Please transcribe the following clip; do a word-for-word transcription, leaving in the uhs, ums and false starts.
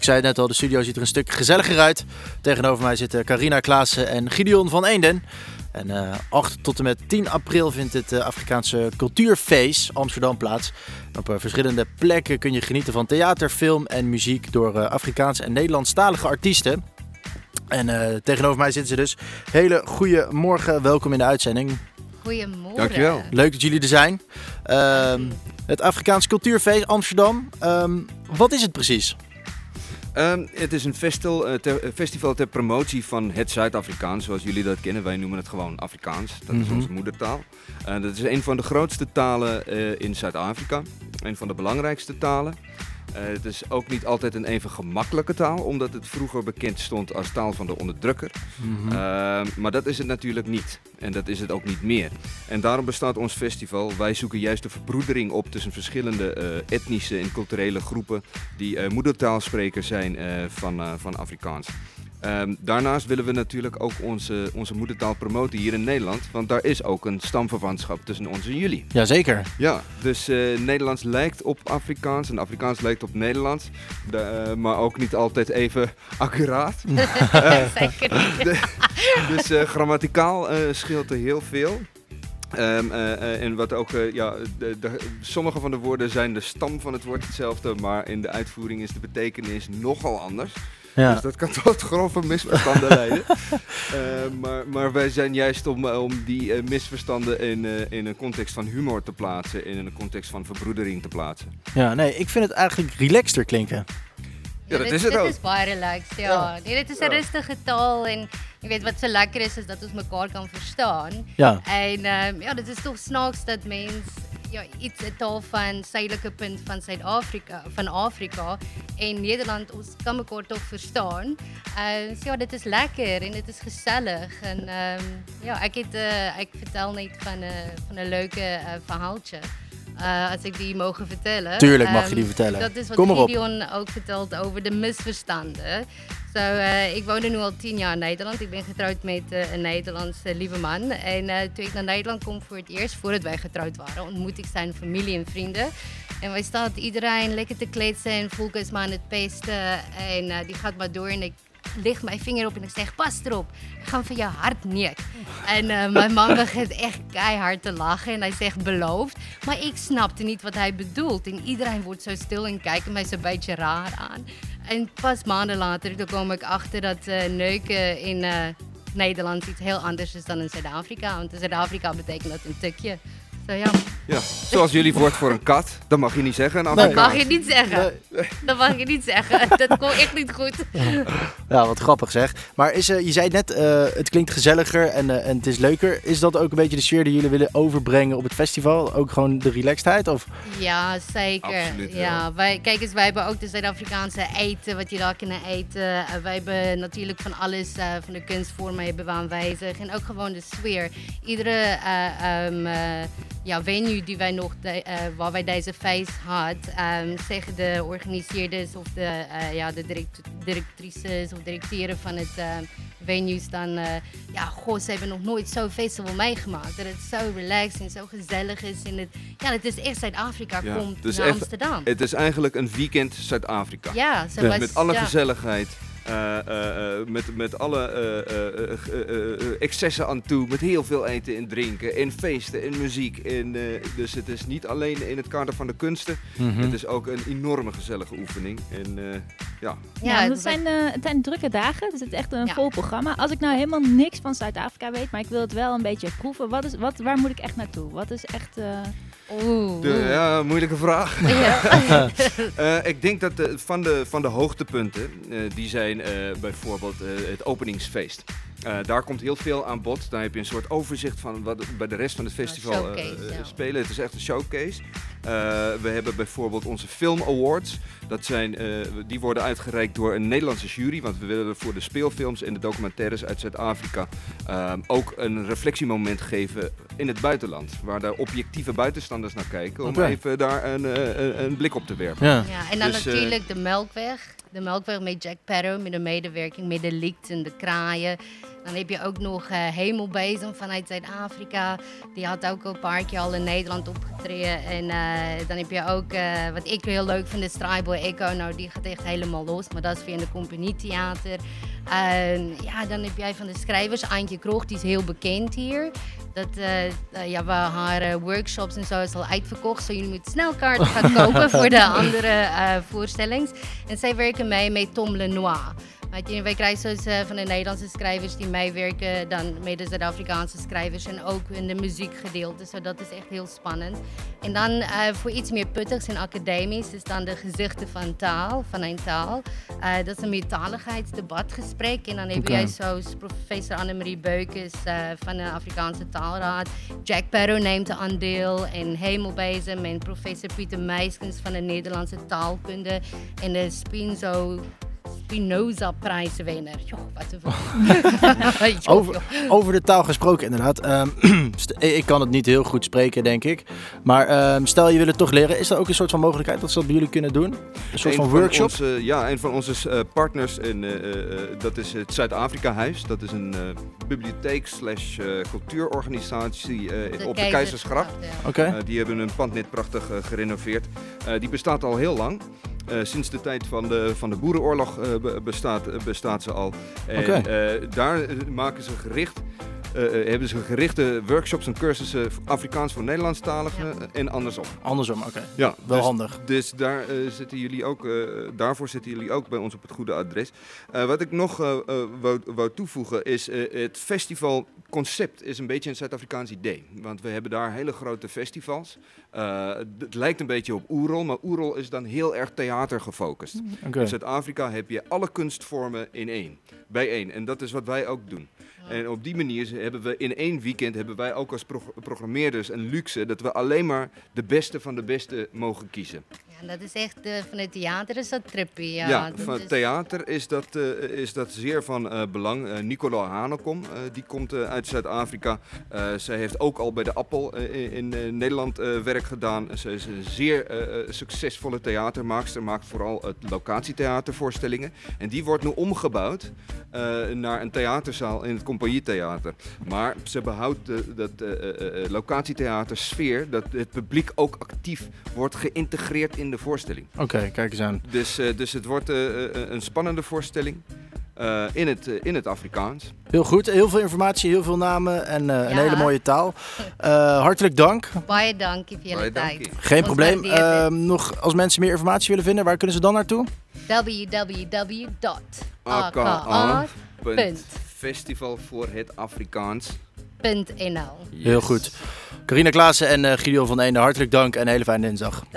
Ik zei het net al, de studio ziet er een stuk gezelliger uit. Tegenover mij zitten Carina Klaassen en Gideon van Eenden. En uh, acht tot en met tien april vindt het uh, Afrikaanse Cultuurfeest Amsterdam plaats. En op uh, verschillende plekken kun je genieten van theater, film en muziek door uh, Afrikaanse en Nederlandstalige artiesten. En uh, tegenover mij zitten ze dus. Hele goede morgen, welkom in de uitzending. Goedemorgen. Dankjewel. Leuk dat jullie er zijn. Uh, het Afrikaanse Cultuurfeest Amsterdam, um, wat is het precies? Um, het is een festival, uh, ter, festival ter promotie van het Zuid-Afrikaans, zoals jullie dat kennen. Wij noemen het gewoon Afrikaans, dat is mm-hmm. onze moedertaal. Uh, dat is een van de grootste talen uh, in Zuid-Afrika, een van de belangrijkste talen. Uh, het is ook niet altijd een even gemakkelijke taal, omdat het vroeger bekend stond als taal van de onderdrukker. Mm-hmm. Uh, maar dat is het natuurlijk niet. En dat is het ook niet meer. En daarom bestaat ons festival. Wij zoeken juist de verbroedering op tussen verschillende uh, etnische en culturele groepen die uh, moedertaalsprekers zijn uh, van, uh, van Afrikaans. Um, daarnaast willen we natuurlijk ook onze, onze moedertaal promoten hier in Nederland, want daar is ook een stamverwantschap tussen ons en jullie. Jazeker. Ja, dus uh, Nederlands lijkt op Afrikaans en Afrikaans lijkt op Nederlands, de, uh, maar ook niet altijd even accuraat. uh, Zeker niet. De, dus uh, grammaticaal uh, scheelt er heel veel. Um, uh, uh, en wat ook, uh, ja, de, de, sommige van de woorden zijn de stam van het woord hetzelfde, maar in de uitvoering is de betekenis nogal anders. Ja. Dus dat kan tot grove misverstanden leiden. Uh, maar, maar wij zijn juist om, om die uh, misverstanden in, uh, in een context van humor te plaatsen, in een context van verbroedering te plaatsen. Ja, nee, ik vind het eigenlijk relaxter klinken. Ja, dat dit, is het dit ook. Dit is baie relaxed, ja. ja. Nee, dit is een ja. rustige taal en je weet wat zo lekker is, is dat ons mekaar kan verstaan. Ja. En um, ja, dit is toch snaaks dat mens ja, iets, een taal van zuidelijke punt van Zuid-Afrika, van Afrika en Nederland, ons kan mekaar toch verstaan. Uh, dus ja, dit is lekker en dit is gezellig. En um, ja, ik, het, uh, ik vertel net van, uh, van een leuke uh, verhaaltje. Uh, als ik die mogen vertellen. Tuurlijk mag um, je die vertellen. Dat is wat Kom Gideon ook vertelt over de misverstanden. So, uh, ik woon nu al tien jaar in Nederland. Ik ben getrouwd met uh, een Nederlandse lieve man. En uh, toen ik naar Nederland kom voor het eerst, voordat wij getrouwd waren, ontmoet ik zijn familie en vrienden. En wij staan iedereen lekker te kletsen en Volker is maar aan het pesten. En uh, die gaat maar door en ik ligt mijn vinger op en ik zeg, pas erop, ik ga van je hart neer. En uh, mijn man begint echt keihard te lachen en hij zegt beloofd. Maar ik snapte niet wat hij bedoelt. En iedereen wordt zo stil en kijkt mij zo'n beetje raar aan. En pas maanden later dan kom ik achter dat uh, neuken in uh, Nederland iets heel anders is dan in Zuid-Afrika. Want in Zuid-Afrika betekent dat een tukje. So, ja. Ja, zoals jullie woord voor een kat, dat mag je niet zeggen. Nee. Dat mag je niet zeggen. Nee. Dat mag je niet zeggen. Dat kon echt niet goed. Ja, ja wat grappig zeg. Maar is, uh, je zei net, uh, het klinkt gezelliger en, uh, en het is leuker. Is dat ook een beetje de sfeer die jullie willen overbrengen op het festival? Ook gewoon de relaxedheid? Of? Ja, zeker. Absoluut, ja, wij, kijk eens, wij hebben ook de Zuid-Afrikaanse eten, wat je daar kunnen eten. Uh, wij hebben natuurlijk van alles, uh, van de kunstvormen hebben we aanwezig. En ook gewoon de sfeer. Iedere uh, um, uh, ja, venue die wij nog de, uh, waar wij deze feest had, um, zeggen de organiseerders of de, uh, ja, de direct, directrices of directeuren van het uh, venues dan, uh, ja, goh, ze hebben nog nooit zo'n festival meegemaakt. Dat het zo relaxed en zo gezellig is. En het, ja, het is echt Zuid-Afrika ja, komt naar echt, Amsterdam. Het is eigenlijk een weekend Zuid-Afrika. Ja, zo was, met alle ja. gezelligheid. Uh, uh, uh, met, met alle uh, uh, uh, uh, excessen aan toe, met heel veel eten en drinken, en feesten en muziek. En, uh, dus het is niet alleen in het kader van de kunsten, mm-hmm. het is ook een enorme gezellige oefening. En, uh, ja. Ja, het zijn, uh, het zijn drukke dagen, het is echt een ja. vol programma. Als ik nou helemaal niks van Zuid-Afrika weet, maar ik wil het wel een beetje proeven, wat is, wat, waar moet ik echt naartoe? Wat is echt... Uh... De, ja, moeilijke vraag. Ja. uh, ik denk dat de, van, de, van de hoogtepunten, uh, die zijn uh, bijvoorbeeld uh, het openingsfeest. Uh, daar komt heel veel aan bod. Dan heb je een soort overzicht van wat bij de rest van het festival showcase, uh, ja. spelen. Het is echt een showcase. Uh, we hebben bijvoorbeeld onze Film Awards. Dat zijn, uh, die worden uitgereikt door een Nederlandse jury. Want we willen voor de speelfilms en de documentaires uit Zuid-Afrika uh, ook een reflectiemoment geven in het buitenland. Waar de objectieve buitenstanders naar kijken. Om okay. even daar een, een, een blik op te werpen. Ja, ja en dan dus, natuurlijk uh, de Melkweg. De Melkweg met Jack Sparrow, met de medewerking met de Licht en de Kraaien. Dan heb je ook nog uh, Hemelbezem vanuit Zuid-Afrika. Die had ook al een paar keer al in Nederland opgetreden. En uh, dan heb je ook, uh, wat ik heel leuk vind, de Straiboy Echo. Nou, die gaat echt helemaal los, maar dat is weer in de Companietheater. Uh, ja, dan heb jij van de schrijvers, Antje Krog, die is heel bekend hier. Dat, uh, uh, ja, we haar uh, workshops en zo is al uitverkocht. So jullie moeten snel kaarten gaan kopen voor de andere uh, voorstellings. En zij werken mee met Tom Lenoir. Weet je, wij krijgen zoals uh, van de Nederlandse schrijvers die meewerken, dan met de Zuid-Afrikaanse schrijvers en ook in de muziekgedeelte. So dat is echt heel spannend. En dan uh, voor iets meer puttigs en academisch is dan de gezichten van taal, van een taal. Uh, dat is een meertaligheidsdebatgesprek. En dan heb Okay. jij zoals professor Annemarie Beukes uh, van de Afrikaanse Taalraad. Jack Barrow neemt een aandeel en Hemelbezem en professor Pieter Meiskens van de Nederlandse taalkunde en de Spinzo Spinoza-prijswinnaar. Joh, wat een Joh, Over, joh. over de taal gesproken inderdaad. Um, st- ik kan het niet heel goed spreken, denk ik. Maar um, stel je wil het toch leren. Is er ook een soort van mogelijkheid dat ze dat bij jullie kunnen doen? Een soort Een van workshop? Onze, ja, een van onze uh, partners, in, uh, uh, dat is het Zuid-Afrika-huis. Dat is een uh, bibliotheek slash uh, cultuurorganisatie uh, De op de Keizersgracht. ja. Oké. Okay. Uh, die hebben hun pand net prachtig uh, gerenoveerd. Uh, die bestaat al heel lang. Uh, sinds de tijd van de, van de boerenoorlog uh, be- bestaat, uh, bestaat ze al. En Oké. uh, daar uh, maken ze gericht, uh, uh, hebben ze gerichte workshops en cursussen Afrikaans voor Nederlandstaligen Ja. uh, en andersom. Andersom, oké. Okay. Ja, Wel dus, handig. Dus daar, uh, zitten jullie ook, uh, daarvoor zitten jullie ook bij ons op het goede adres. Uh, wat ik nog uh, uh, wou, wou toevoegen is uh, het festivalconcept is een beetje een Zuid-Afrikaans idee. Want we hebben daar hele grote festivals. Uh, het lijkt een beetje op Oerol, maar Oerol is dan heel erg theater gefocust. Okay. In Zuid-Afrika heb je alle kunstvormen in één, bij één. En dat is wat wij ook doen. En op die manier hebben we in één weekend hebben wij ook als pro- programmeerders een luxe dat we alleen maar de beste van de beste mogen kiezen. Ja, dat is echt, uh, van het theater is dat trippy. Ja, Ja, dat van is- het theater is dat, uh, is dat zeer van uh, belang. Uh, Nicola Hanekom, uh, die komt uh, uit Zuid-Afrika. Uh, zij heeft ook al bij de Appel uh, in, in uh, Nederland uh, werk gedaan. Ze is een zeer uh, succesvolle theatermaakster, maakt vooral uh, locatietheatervoorstellingen. En die wordt nu omgebouwd uh, naar een theaterzaal in het Companietheater. Maar ze behoudt uh, dat uh, uh, locatietheater sfeer, dat het publiek ook actief wordt geïntegreerd in de voorstelling. Oké, okay, kijk eens aan. Dus, uh, dus het wordt uh, uh, een spannende voorstelling uh, in, het, uh, in het Afrikaans. Heel goed, heel veel informatie, heel veel namen en uh, een Ja. hele mooie taal. Uh, hartelijk dank. Baie dankie voor jullie Baie tijd. dankie. Geen Ons probleem. waardeer het. Uh, nog als mensen meer informatie willen vinden, waar kunnen ze dan naartoe? w w w punt a k A a K A punt punt Festival voor het Afrikaans. n l. Heel goed. Carina Klaassen en uh, Gideon van Eende, hartelijk dank en een hele fijne dinsdag.